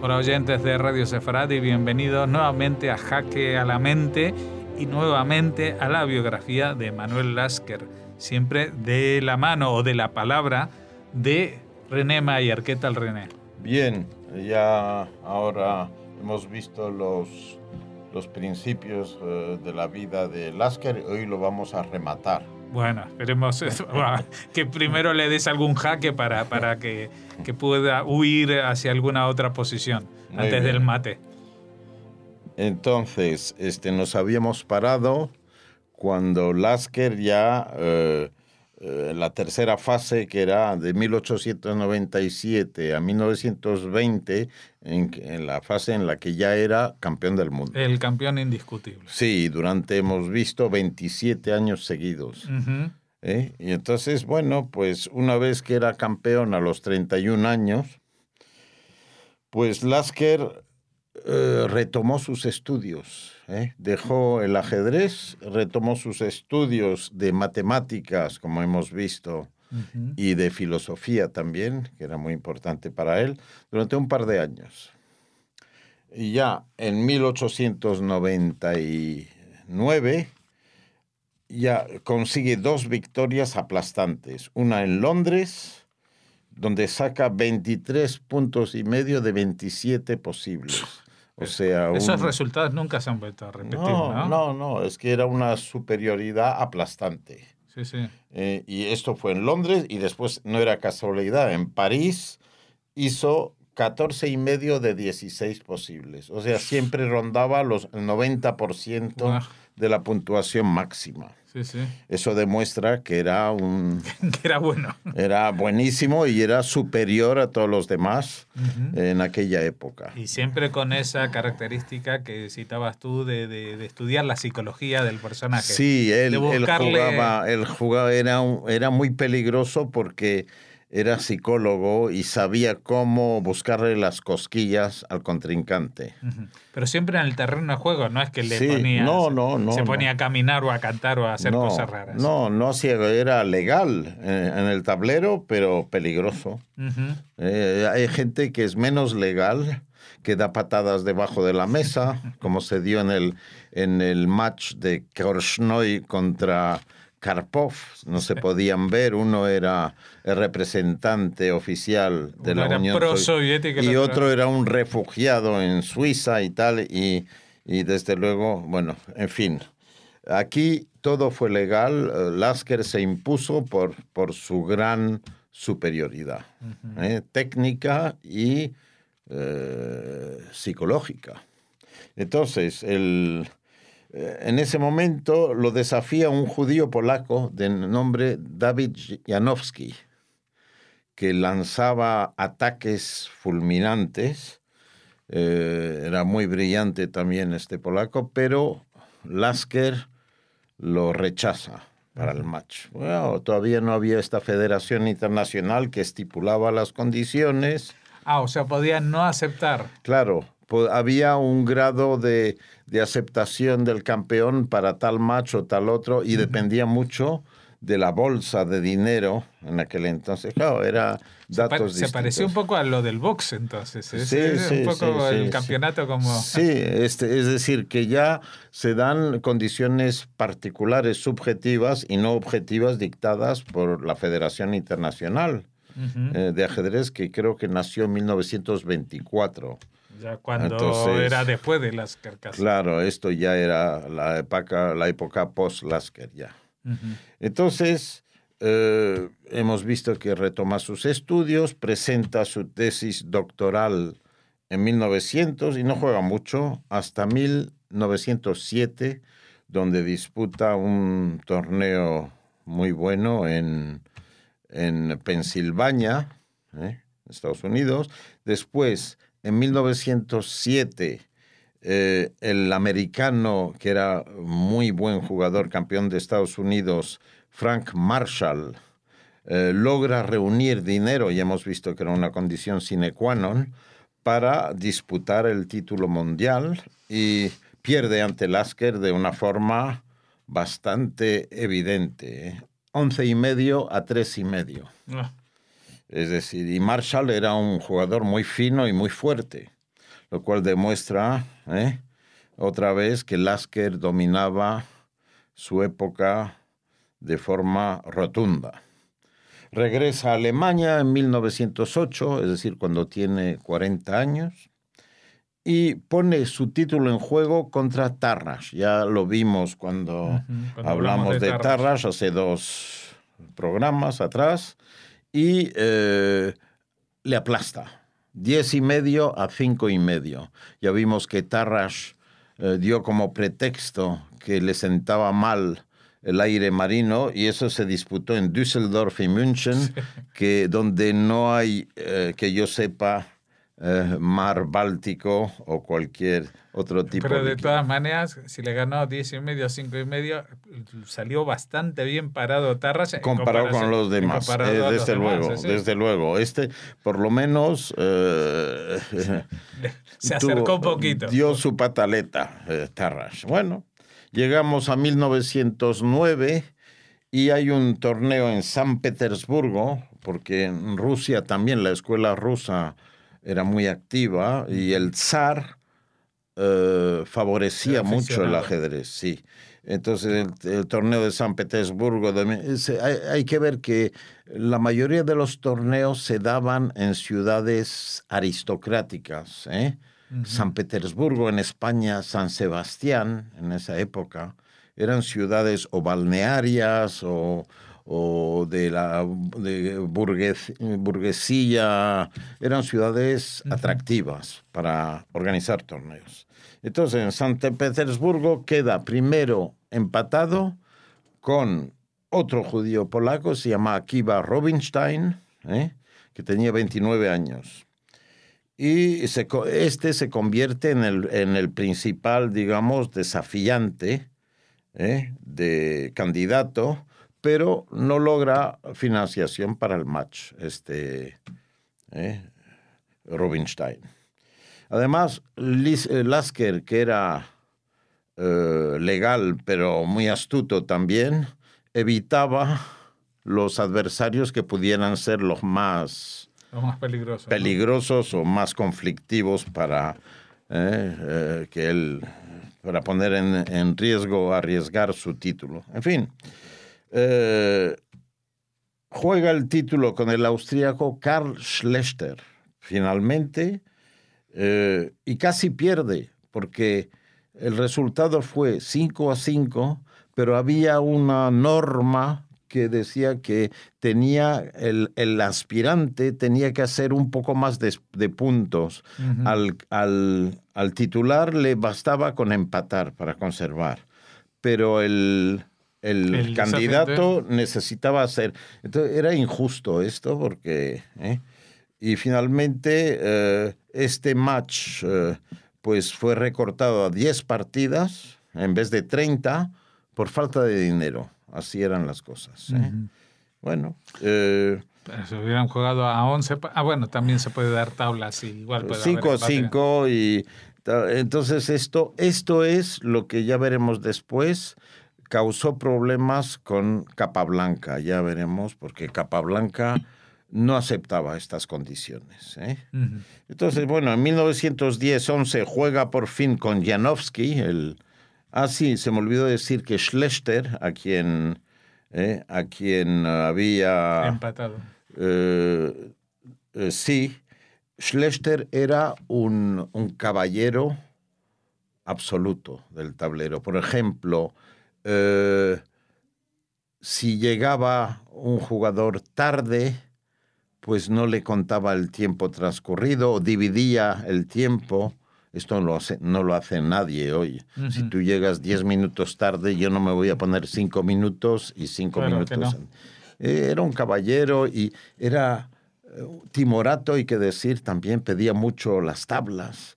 Hola oyentes de Radio Sefaradi, bienvenidos nuevamente a Jaque a la Mente y nuevamente a la biografía de Manuel Lasker, siempre de la mano o de la palabra de René Mayer. ¿Qué tal, René? Bien, ya ahora hemos visto los principios de la vida de Lasker, hoy lo vamos a rematar. Bueno, esperemos que primero le des algún jaque para que pueda huir hacia alguna otra posición antes del mate. Entonces, nos habíamos parado cuando Lasker ya, la tercera fase, que era de 1897 a 1920, en la fase en la que ya era campeón del mundo. El campeón indiscutible. Sí, hemos visto 27 años seguidos. Uh-huh. Y entonces, bueno, pues una vez que era campeón a los 31 años, pues Lasker retomó sus estudios. Dejó el ajedrez, retomó sus estudios de matemáticas, como hemos visto, uh-huh, y de filosofía también, que era muy importante para él, durante un par de años. Y ya en 1899 ya consigue 2 victorias aplastantes. Una en Londres, donde saca 23 puntos y medio de 27 posibles. O sea, esos resultados nunca se han vuelto a repetir, ¿no? No, es que era una superioridad aplastante. Sí, sí. Y esto fue en Londres, y después no era casualidad. En París hizo 14 y medio de 16 posibles. O sea, siempre rondaba el 90% de la puntuación máxima. Sí, sí. Eso demuestra que era que era bueno. Era buenísimo y era superior a todos los demás uh-huh, en aquella época. Y siempre con esa característica que citabas tú de estudiar la psicología del personaje. Sí, él jugaba, era muy peligroso porque era psicólogo y sabía cómo buscarle las cosquillas al contrincante. Uh-huh. Pero siempre en el terreno de juego, no es que le ponía a caminar o a cantar o a hacer cosas raras. No hacía, era legal en el tablero, pero peligroso. Uh-huh. Hay gente que es menos legal, que da patadas debajo de la mesa, como se dio en el match de Korchnoi contra Karpov. No se podían ver. Uno era el representante oficial de la Unión Soviética y otro era un refugiado en Suiza y tal, y desde luego, bueno, en fin. Aquí todo fue legal. Lasker se impuso por su gran superioridad, uh-huh, técnica y psicológica. Entonces, en ese momento lo desafía un judío polaco de nombre David Janowski, que lanzaba ataques fulminantes. Era muy brillante también este polaco, pero Lasker lo rechaza para el match. Bueno, todavía no había esta federación internacional que estipulaba las condiciones. O sea, podían no aceptar. Claro, había un grado de aceptación del campeón para tal match o tal otro, y dependía mucho de la bolsa de dinero en aquel entonces. Claro, era datos distintos. Se parecía un poco a lo del box, entonces. Sí, un poco el campeonato como... Sí, es decir, que ya se dan condiciones particulares, subjetivas y no objetivas, dictadas por la Federación Internacional uh-huh, de Ajedrez, que creo que nació en 1924. Ya cuando era después de Lasker. Claro, esto ya era la época post-Lasker ya. Uh-huh. Entonces, hemos visto que retoma sus estudios, presenta su tesis doctoral en 1900 y no juega mucho hasta 1907, donde disputa un torneo muy bueno en Pensilvania, Estados Unidos. Después, en 1907, el americano, que era muy buen jugador, campeón de Estados Unidos, Frank Marshall, logra reunir dinero, y hemos visto que era una condición sine qua non, para disputar el título mundial, y pierde ante Lasker de una forma bastante evidente, 11,5 a 3,5. Es decir, y Marshall era un jugador muy fino y muy fuerte. lo cual demuestra otra vez que Lasker dominaba su época de forma rotunda. Regresa a Alemania en 1908, es decir, cuando tiene 40 años, y pone su título en juego contra Tarrasch. Ya lo vimos cuando hablamos de Tarrasch hace 2 programas atrás, y le aplasta. 10,5 a 5,5. Ya vimos que Tarrasch dio como pretexto que le sentaba mal el aire marino, y eso se disputó en Düsseldorf y München, donde no hay, que yo sepa, mar Báltico o cualquier otro tipo. Pero de todas maneras, si le ganó 10,5, 5,5, salió bastante bien parado Tarrasch comparado con los demás. Desde luego. Por lo menos se acercó un poquito. Dio su pataleta, Tarrasch. Bueno, llegamos a 1909 y hay un torneo en San Petersburgo, porque en Rusia también la escuela rusa era muy activa y el zar favorecía mucho el ajedrez, sí. Entonces el torneo de San Petersburgo, hay que ver que la mayoría de los torneos se daban en ciudades aristocráticas, San Petersburgo en España, San Sebastián en esa época, eran ciudades o balnearias o de burguesía, eran ciudades atractivas para organizar torneos. Entonces, en San Petersburgo queda primero empatado con otro judío polaco, se llama Akiva Rubinstein, que tenía 29 años. Y se convierte en el principal, digamos, desafiante de candidato, pero no logra financiación para el match, Rubinstein. Además, Lasker, que era legal, pero muy astuto también, evitaba los adversarios que pudieran ser los más peligrosos, ¿no? O más conflictivos para poner en riesgo, arriesgar su título. En fin, juega el título con el austríaco Karl Schlechter, finalmente, y casi pierde, porque el resultado fue 5-5, pero había una norma que decía que el aspirante tenía que hacer un poco más de puntos. Al titular le bastaba con empatar para conservar, pero el candidato necesitaba hacer. Entonces era injusto esto porque... Y finalmente este match pues fue recortado a 10 partidas en vez de 30 por falta de dinero. Así eran las cosas. Bueno. Pero si hubieran jugado a 11... bueno, también se puede dar tablas. Igual 5-5 y... Entonces esto es lo que ya veremos después. Causó problemas con Capablanca. Ya veremos, porque Capablanca no aceptaba estas condiciones. Entonces, bueno, en 1910-11 juega por fin con Janowski. Sí, se me olvidó decir que Schlechter, a quien había... empatado. Sí, Schlechter era un caballero absoluto del tablero. Por ejemplo, si llegaba un jugador tarde, pues no le contaba el tiempo transcurrido o dividía el tiempo. Esto no lo hace nadie hoy. Si tú llegas 10 minutos tarde, yo no me voy a poner 5 minutos y 5 minutos. No. Era un caballero y era timorato, hay que decir, también pedía mucho las tablas.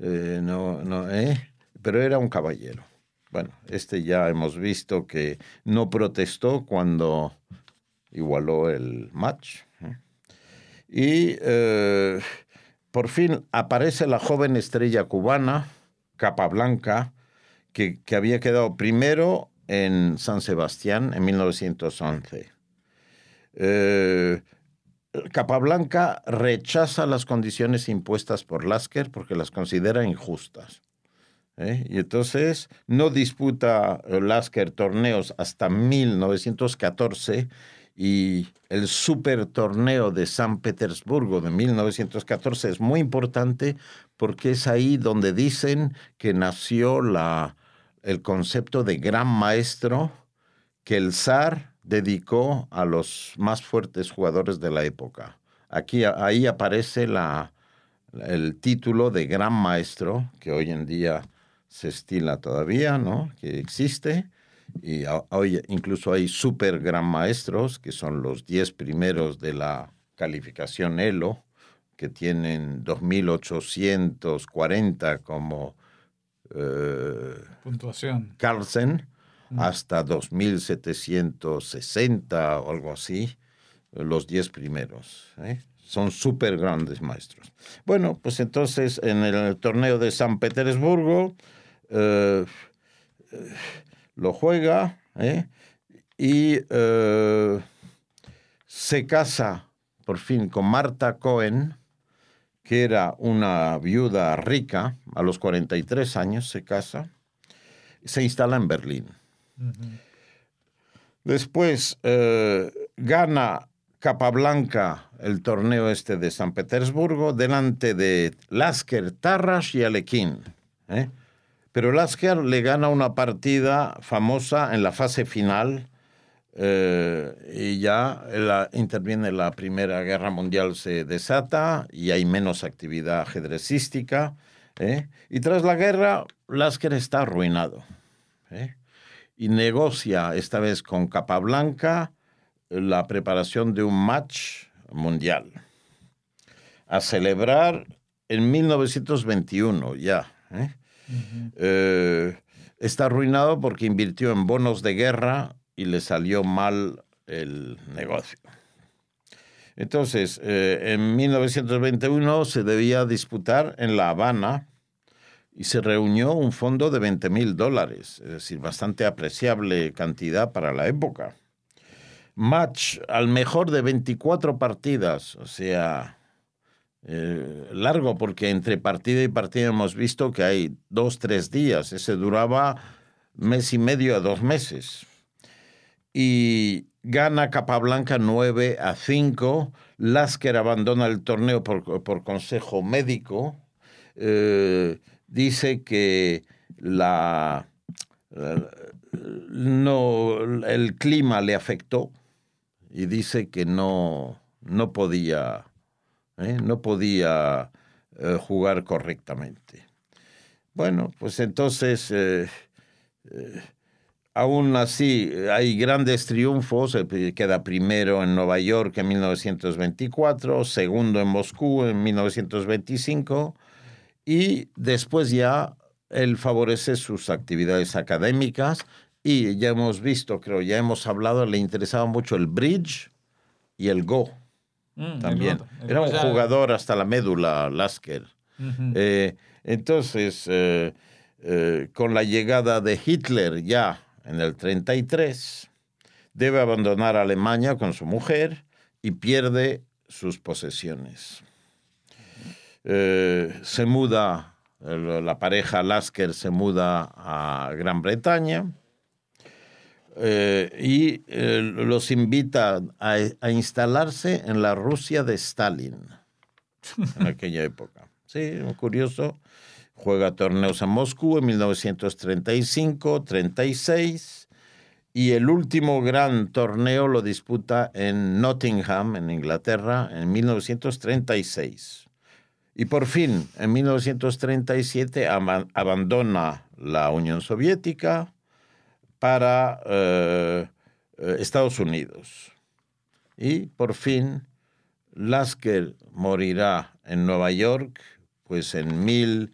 Pero era un caballero. Bueno, ya hemos visto que no protestó cuando igualó el match. Y por fin aparece la joven estrella cubana, Capablanca, que había quedado primero en San Sebastián en 1911. Capablanca rechaza las condiciones impuestas por Lasker porque las considera injustas. Y entonces no disputa Lasker torneos hasta 1914 y el super torneo de San Petersburgo de 1914 es muy importante porque es ahí donde dicen que nació el concepto de gran maestro que el zar dedicó a los más fuertes jugadores de la época. Ahí aparece el título de gran maestro, que hoy en día se estila todavía, ¿no? Que existe. Y hoy incluso hay super gran maestros, que son los 10 primeros de la calificación ELO, que tienen 2.840 como puntuación. Carlsen, hasta 2.760 o algo así, los 10 primeros. Son súper grandes maestros. Bueno, pues entonces en el torneo de San Petersburgo lo juega y se casa por fin con Martha Cohen, que era una viuda rica. A los 43 años se casa. Se instala en Berlín. Uh-huh. Después gana Capablanca el torneo de San Petersburgo delante de Lasker, Tarrasch y Alekhine. Pero Lasker le gana una partida famosa en la fase final y ya interviene la Primera Guerra Mundial, se desata y hay menos actividad ajedrecística. Y tras la guerra, Lasker está arruinado. Y negocia esta vez con Capablanca la preparación de un match mundial a celebrar en 1921 ya. Uh-huh. Está arruinado porque invirtió en bonos de guerra y le salió mal el negocio. Entonces, en 1921 se debía disputar en La Habana y se reunió un fondo de $20,000, es decir, bastante apreciable cantidad para la época. Match al mejor de 24 partidas, o sea, largo, porque entre partida y partida hemos visto que hay 2-3 días. Ese duraba 1 mes y medio a 2 meses. Y gana Capablanca 9-5. Lasker abandona el torneo por consejo médico. Dice que el clima le afectó y dice que no podía jugar correctamente. Bueno, pues entonces, aún así, hay grandes triunfos. Queda primero en Nueva York en 1924, segundo en Moscú en 1925, y después ya él favorece sus actividades académicas y ya hemos visto, ya hemos hablado, le interesaba mucho el bridge y el go. También. Era un jugador hasta la médula, Lasker. Uh-huh. Entonces, con la llegada de Hitler ya en el 33, debe abandonar Alemania con su mujer y pierde sus posesiones. Se muda, la pareja Lasker se muda a Gran Bretaña. Y los invita a instalarse en la Rusia de Stalin en aquella época. Sí, curioso. Juega torneos en Moscú en 1935, 36 y el último gran torneo lo disputa en Nottingham, en Inglaterra, en 1936. Y por fin, en 1937 abandona la Unión Soviética para Estados Unidos. Y por fin Lasker morirá en Nueva York, pues en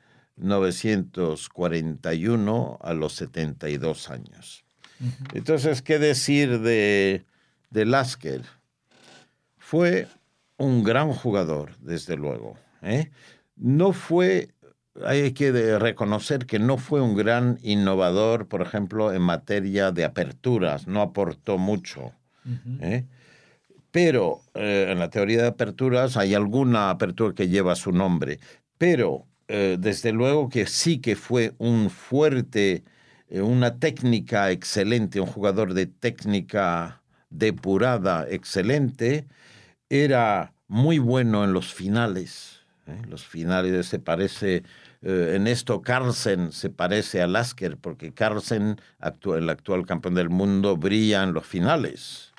1941 a los 72 años. Uh-huh. Entonces, ¿qué decir de Lasker? Fue un gran jugador, desde luego. No fue... Hay que reconocer que no fue un gran innovador, por ejemplo, en materia de aperturas, no aportó mucho. Uh-huh. Pero en la teoría de aperturas hay alguna apertura que lleva su nombre. Pero desde luego que sí que fue un fuerte, una técnica excelente, un jugador de técnica depurada excelente. Era muy bueno en los finales. Los finales se parece, en esto Carlsen se parece a Lasker, porque Carlsen, el actual campeón del mundo, brilla en los finales.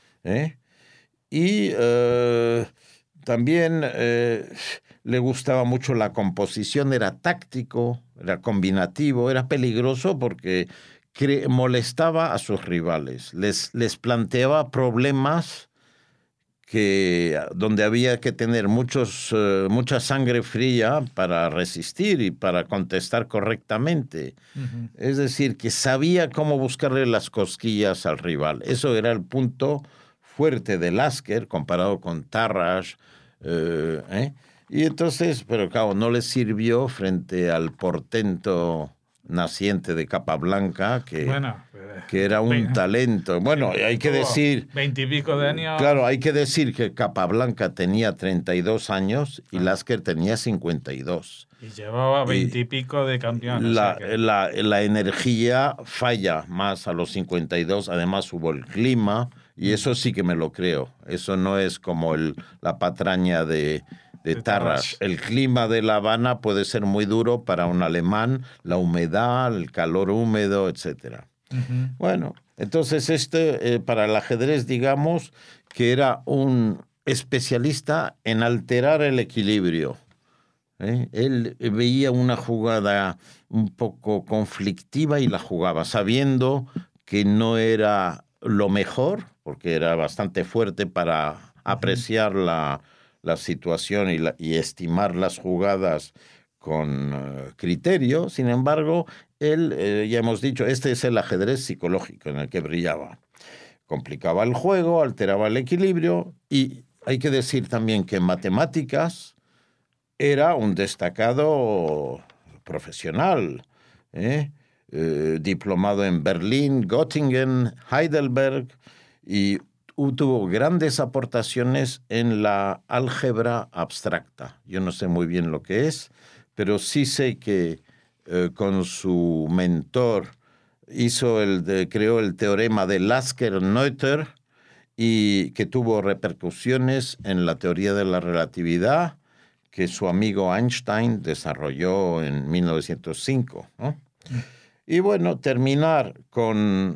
Y también le gustaba mucho la composición, era táctico, era combinativo, era peligroso porque molestaba a sus rivales, les planteaba problemas donde había que tener mucha sangre fría para resistir y para contestar correctamente. Uh-huh. Es decir, que sabía cómo buscarle las cosquillas al rival. Eso era el punto fuerte de Lasker comparado con Tarrasch. Y entonces, pero claro, no le sirvió frente al portento naciente de Capablanca, que era un talento. Bueno, hay que decir... 20 y pico de años. Claro, hay que decir que Capablanca tenía 32 años y Lasker tenía 52. Y llevaba 20 y pico de campeón. La energía falla más a los 52. Además hubo el clima, y eso sí que me lo creo. Eso no es como la patraña de Tarrasch. El clima de La Habana puede ser muy duro para un alemán, la humedad, el calor húmedo, etc. Uh-huh. Bueno, entonces para el ajedrez, digamos que era un especialista en alterar el equilibrio. Él veía una jugada un poco conflictiva y la jugaba, sabiendo que no era lo mejor, porque era bastante fuerte para apreciar la situación y estimar las jugadas con criterio. Sin embargo, él, ya hemos dicho, este es el ajedrez psicológico en el que brillaba. Complicaba el juego, alteraba el equilibrio, y hay que decir también que en matemáticas era un destacado profesional, diplomado en Berlín, Göttingen, Heidelberg, y tuvo grandes aportaciones en la álgebra abstracta. Yo no sé muy bien lo que es, pero sí sé que con su mentor creó el teorema de Lasker-Noether, y que tuvo repercusiones en la teoría de la relatividad que su amigo Einstein desarrolló en 1905, ¿no? Y bueno, terminar con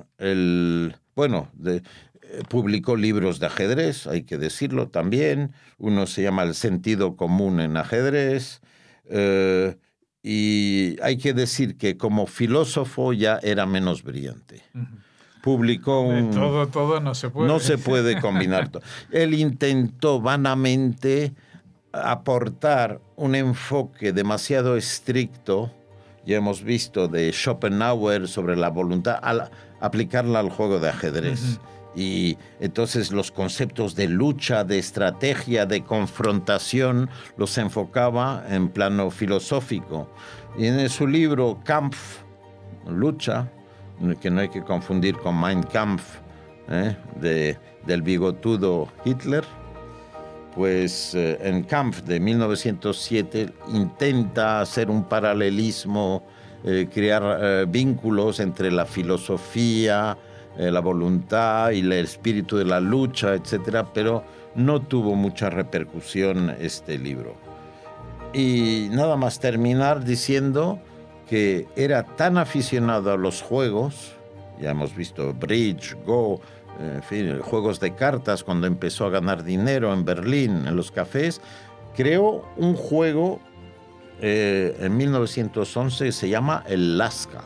publicó libros de ajedrez, hay que decirlo también. Uno se llama El sentido común en ajedrez. Y hay que decir que como filósofo ya era menos brillante. Uh-huh. Publicó todo no se puede. No se puede combinar todo. Él intentó vanamente aportar un enfoque demasiado estricto, ya hemos visto, de Schopenhauer sobre la voluntad, aplicarla al juego de ajedrez. Uh-huh. Y entonces los conceptos de lucha, de estrategia, de confrontación, los enfocaba en plano filosófico. Y en su libro Kampf, lucha, que no hay que confundir con Mein Kampf, del bigotudo Hitler, pues en Kampf de 1907 intenta hacer un paralelismo, crear vínculos entre la filosofía, la voluntad y el espíritu de la lucha, etcétera, pero no tuvo mucha repercusión este libro. Y nada más terminar diciendo que era tan aficionado a los juegos, ya hemos visto bridge, go, en fin, juegos de cartas, cuando empezó a ganar dinero en Berlín, en los cafés, creó un juego en 1911, se llama el Laska,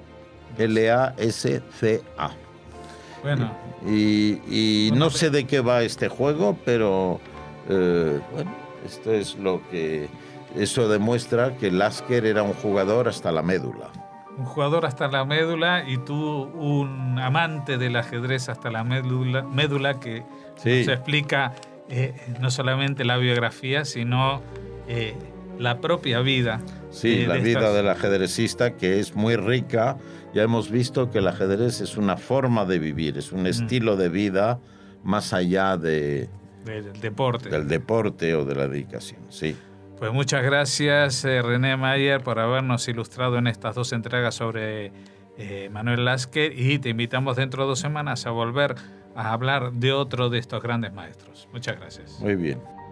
L-A-S-C-A. Bueno. Y no sé de qué va este juego, pero esto es lo que... Eso demuestra que Lasker era un jugador hasta la médula. Un jugador hasta la médula, y tú un amante del ajedrez hasta la médula que sí. Nos explica no solamente la biografía, sino la propia vida. Sí, la vida del ajedrecista, que es muy rica. Ya hemos visto que el ajedrez es una forma de vivir, es un estilo de vida más allá del deporte. del deporte o de la dedicación. Sí. Pues muchas gracias, René Mayer, por habernos ilustrado en estas 2 entregas sobre Manuel Lasker, y te invitamos dentro de 2 semanas a volver a hablar de otro de estos grandes maestros. Muchas gracias. Muy bien.